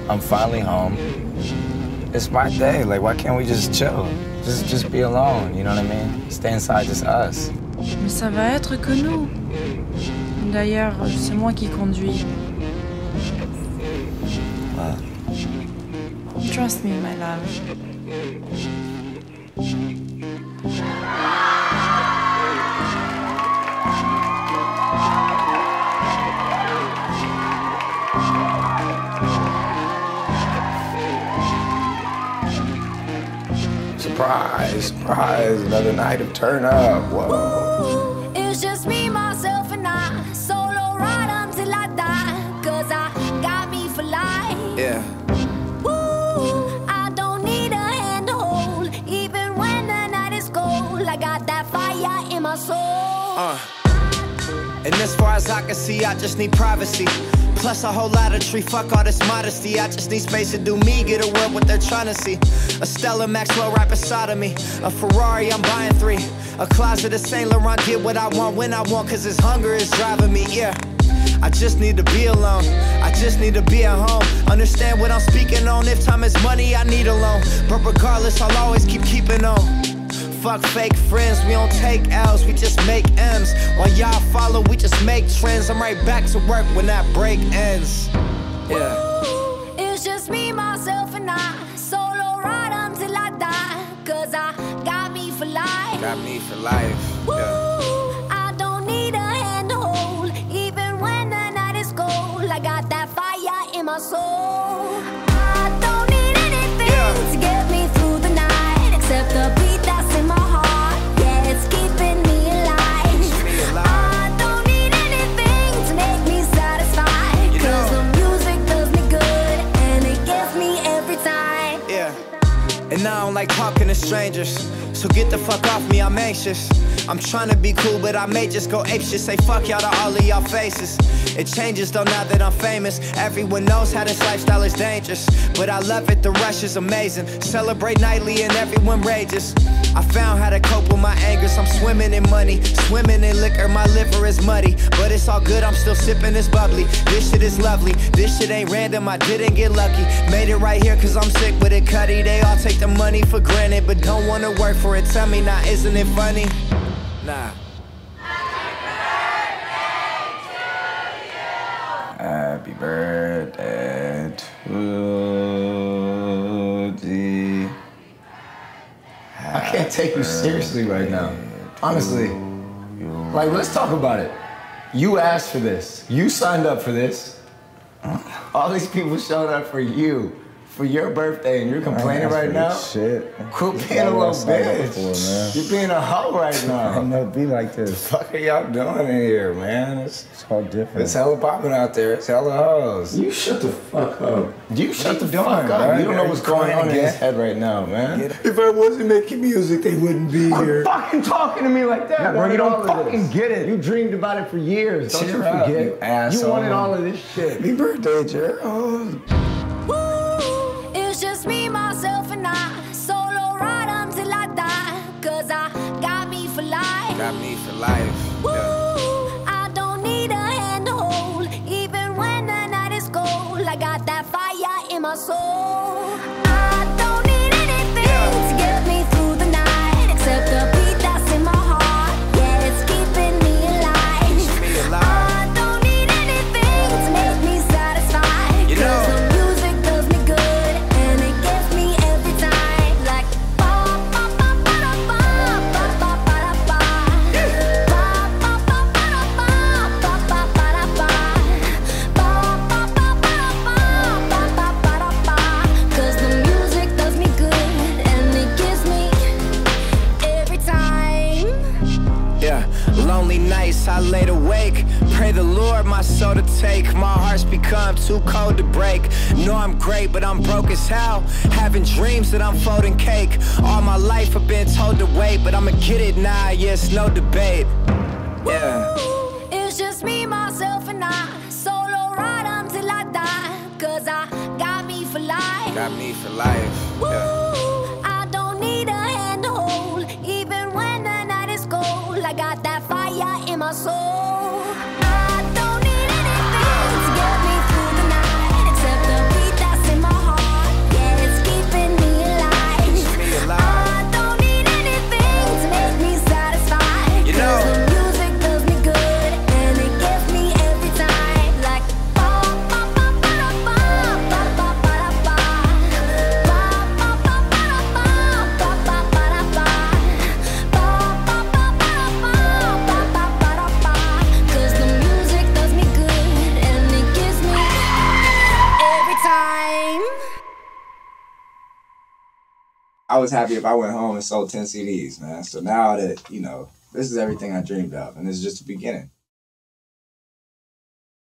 I'm finally home. It's my day. Like, why can't we just chill? Just be alone, you know what I mean? Stay inside, just us. Mais ça va être que nous. D'ailleurs, c'est moi qui conduis. What? Trust me, my love. Surprise, surprise, another night of turn up. Whoa. It's just me, myself, and I. Solo ride until I die. Cause I got me for life. Yeah. Woo, I don't need a hand to hold. Even when the night is cold, I got that fire in my soul. And as far as I can see, I just need privacy. Plus a whole lot of tree, fuck all this modesty. I just need space to do me, get a world what they're trying to see. A Stella Maxwell right beside of me. A Ferrari, I'm buying 3. A closet of Saint Laurent, get what I want when I want, cause this hunger is driving me, yeah. I just need to be alone, I just need to be at home. Understand what I'm speaking on, if time is money, I need a loan. But regardless, I'll always keeping on. Fuck fake friends, we don't take L's, we just make M's. While y'all follow, we just make trends. I'm right back to work when that break ends. Yeah. Ooh, it's just me, myself, and I. Solo ride until I die. Cause I got me for life. Got me for life, Woo, yeah. I don't need a hand to hold. Even when the night is cold, I got that fire in my soul. I don't need anything to get me through the night, except the beat that's in my heart. Yeah, it's keeping me alive. I don't need anything to make me satisfied. Cause the music does me good and it gets me every time. Yeah. And I don't like talking to strangers, so get the fuck off me, I'm anxious. I'm trying to be cool, but I may just go apeshit. Say fuck y'all to all of y'all faces. It changes though now that I'm famous. Everyone knows how this lifestyle is dangerous, but I love it, the rush is amazing. Celebrate nightly and everyone rages. I found how to cope with my angers. I'm swimming in money, swimming in liquor. My liver is muddy, but it's all good, I'm still sipping this bubbly. This shit is lovely, this shit ain't random, I didn't get lucky. Made it right here cause I'm sick with it, Cuddy. They all take the money for granted, but don't wanna work for it. Tell me now, isn't it funny? Nah. Happy birthday to thee. I can't take you seriously right now. Honestly. Like, let's talk about it. You asked for this. You signed up for this. All these people showed up for you. For your birthday, and you're complaining right now? Shit. Quit being a little bitch. You're being a hoe right now. I'll never be like this. What the fuck are y'all doing in here, man? It's all different. It's hella popping out there. It's hella hoes. You shut the fuck up. You shut the fuck up. You don't know what's going on in his head right now, man. If I wasn't making music, they wouldn't be here. Quit fucking talking to me like that, You bro. wanted You don't all of fucking this. get it. You dreamed about it for years. Don't Cheer you up, forget? you asshole. You wanted all of this shit. Happy birthday, Gerald. Woo, it's just me, myself, and I. Solo ride until I die. Cause I got me for life. Got me for life, Woo, yeah. I don't need a hand to hold. Even when the night is cold, I got that fire in my soul. I don't need anything to get me through the night, except the beat that's in my heart. Yeah, it's keeping me alive. I don't need anything to make me satisfied. You know. Cause the music does me good and it gets me every time. Like ba ba ba ba da ba ba ba ba da ba. Ba ba ba ba da ba ba ba ba da ba. Ba ba ba ba da ba ba ba ba da ba. Cause the music does me good and it gives me every time. Yeah, lonely nights I laid awake. Pray the Lord my soul to take. My heart's become too cold to break. Know I'm great, but I'm broke as hell. Having dreams that I'm folding cake. All my life I've been told to wait, but I'ma get it now, yes, no debate. Yeah. Woo, it's just me, myself, and I. Solo ride until I die. Cause I got me for life. Got me for life, Woo, yeah. I don't need a hand to hold. Even when the night is cold, I got that fire in my soul. I don't need anything to get me through the night, except the beat that's in I was happy if I went home and sold 10 CDs, man. So now that, you know, this is everything I dreamed of, and this is just the beginning.